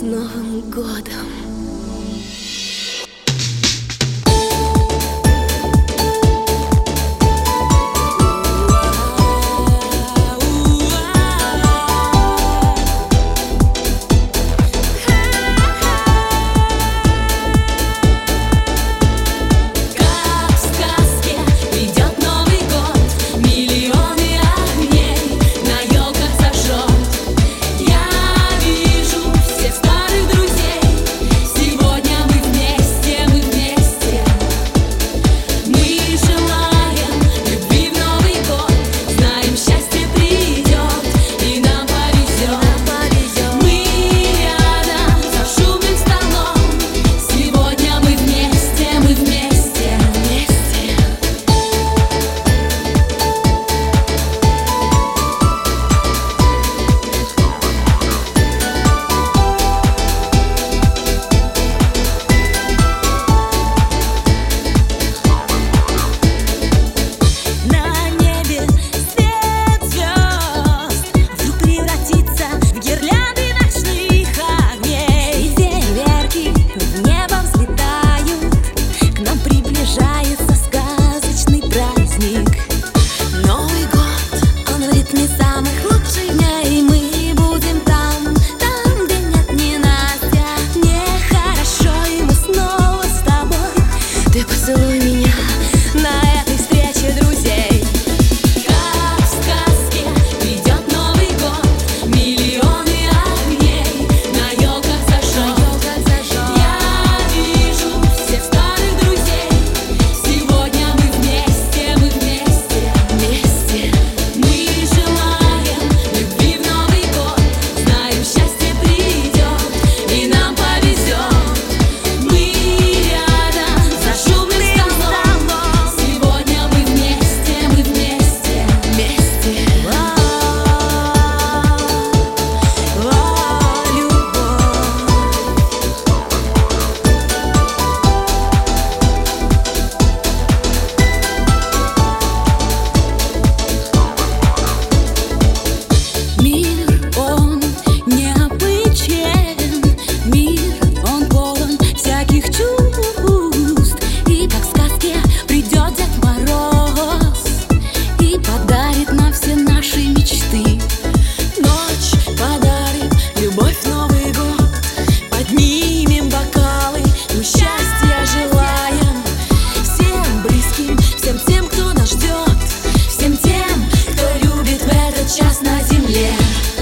Новым годом! Поцелуй меня на этой встрече друзей. Как в сказке придет Новый год, миллионы огней на елках зажжет. Я вижу всех старых друзей. Сегодня мы вместе, вместе. Мы желаем любви в Новый год. Знаем, счастье придет и нам повезет. Любовь в Новый год, поднимем бокалы, мы счастья желаем всем близким, всем тем, кто нас ждет, всем тем, кто любит в этот час на земле.